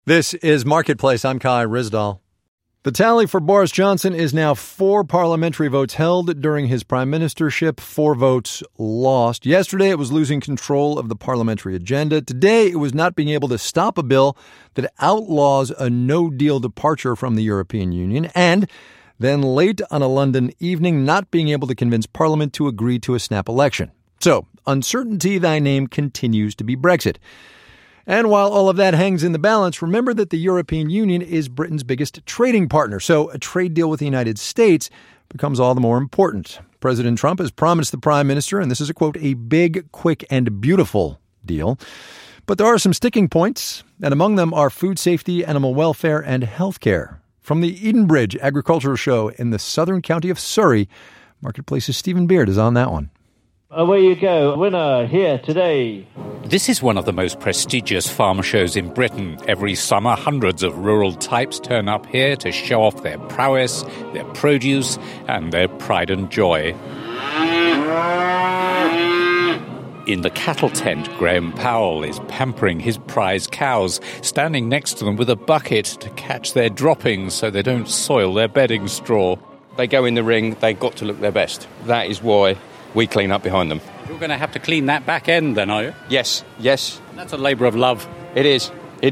This is Marketplace. I'm Kai Rizdal. The tally for Boris Johnson is now 4 parliamentary votes held during his prime ministership, 4 votes lost. Yesterday, it was losing control of the parliamentary agenda. Today, it was not being able to stop a bill that outlaws a no-deal departure from the European Union. And then late on a London evening, not being able to convince Parliament to agree to a snap election. So, uncertainty thy name continues to be Brexit. And while all of that hangs in the balance, remember that the European Union is Britain's biggest trading partner. So a trade deal with the United States becomes all the more important. President Trump has promised the prime minister, and this is a quote, a big, quick, and beautiful deal. But there are some sticking points, and among them are food safety, animal welfare, and health care. From the Edenbridge Agricultural Show in the southern county of Surrey, Marketplace's Stephen Beard is on that one. Away you go, winner here today. This is one of the most prestigious farm shows in Britain. Every summer, hundreds of rural types turn up here to show off their prowess, their produce, and their pride and joy. In the cattle tent, Graham Powell is pampering his prize cows, standing next to them with a bucket to catch their droppings so they don't soil their bedding straw. They go in the ring, they've got to look their best. That is why we clean up behind them. You're going to have to clean that back end then, are you? Yes. That's a labour of love. It is.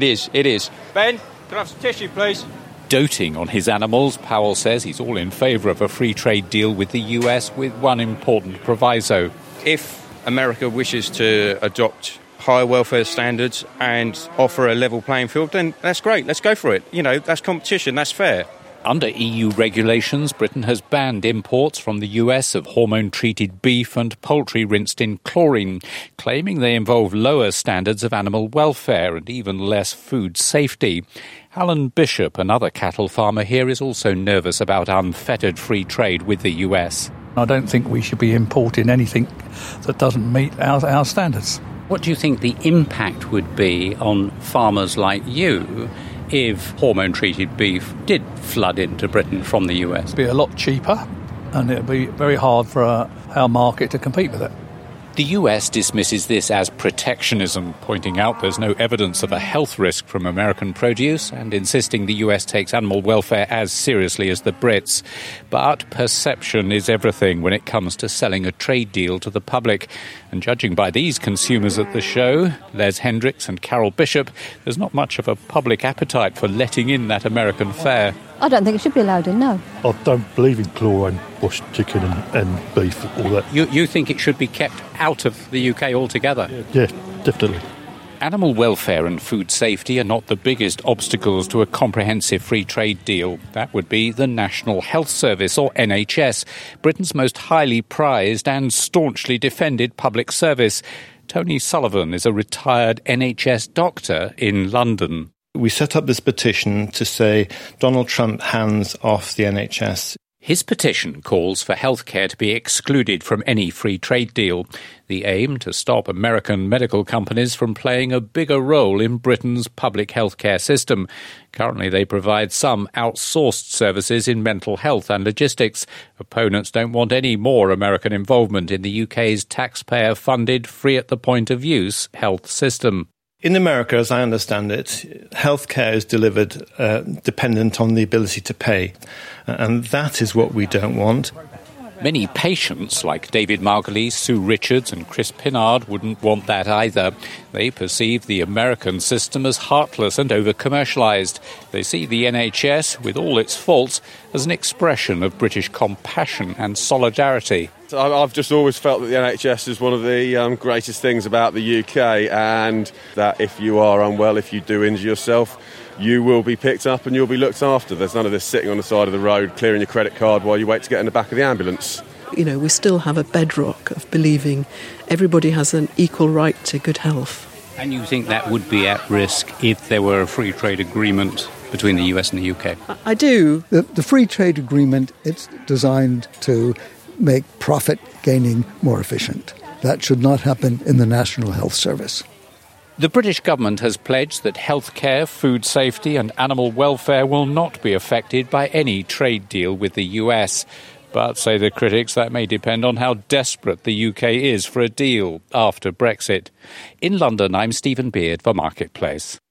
Ben, can I have some tissue, please? Doting on his animals, Powell says he's all in favour of a free trade deal with the US with one important proviso. If America wishes to adopt higher welfare standards and offer a level playing field, then that's great. Let's go for it. You know, that's competition. That's fair. Under EU regulations, Britain has banned imports from the US of hormone-treated beef and poultry rinsed in chlorine, claiming they involve lower standards of animal welfare and even less food safety. Alan Bishop, another cattle farmer here, is also nervous about unfettered free trade with the US. I don't think we should be importing anything that doesn't meet our standards. What do you think the impact would be on farmers like you if hormone-treated beef did flood into Britain from the US? It'd be a lot cheaper, and it'd be very hard for our market to compete with it. The US dismisses this as protectionism, pointing out there's no evidence of a health risk from American produce and insisting the US takes animal welfare as seriously as the Brits. But perception is everything when it comes to selling a trade deal to the public. And judging by these consumers at the show, Les Hendricks and Carol Bishop, there's not much of a public appetite for letting in that American fare. I don't think it should be allowed in, no. I don't believe in chlorine washed chicken and beef, all that. You think it should be kept out of the UK altogether? Yeah, definitely. Animal welfare and food safety are not the biggest obstacles to a comprehensive free trade deal. That would be the National Health Service, or NHS, Britain's most highly prized and staunchly defended public service. Tony Sullivan is a retired NHS doctor in London. We set up this petition to say Donald Trump hands off the NHS. His petition calls for healthcare to be excluded from any free trade deal. The aim to stop American medical companies from playing a bigger role in Britain's public healthcare system. Currently, they provide some outsourced services in mental health and logistics. Opponents don't want any more American involvement in the UK's taxpayer-funded, free-at-the-point-of-use health system. In America, as I understand it, healthcare is delivered dependent on the ability to pay. And that is what we don't want. Many patients, like David Margulies, Sue Richards and Chris Pinnard, wouldn't want that either. They perceive the American system as heartless and over-commercialised. They see the NHS, with all its faults, as an expression of British compassion and solidarity. I've just always felt that the NHS is one of the greatest things about the UK, and that if you are unwell, if you do injure yourself, you will be picked up and you'll be looked after. There's none of this sitting on the side of the road, clearing your credit card while you wait to get in the back of the ambulance. You know, we still have a bedrock of believing everybody has an equal right to good health. And you think that would be at risk if there were a free trade agreement between the US and the UK? I do. The free trade agreement, it's designed to make profit gaining more efficient. That should not happen in the National Health Service. The British government has pledged that healthcare, food safety and animal welfare will not be affected by any trade deal with the US. But, say the critics, that may depend on how desperate the UK is for a deal after Brexit. In London, I'm Stephen Beard for Marketplace.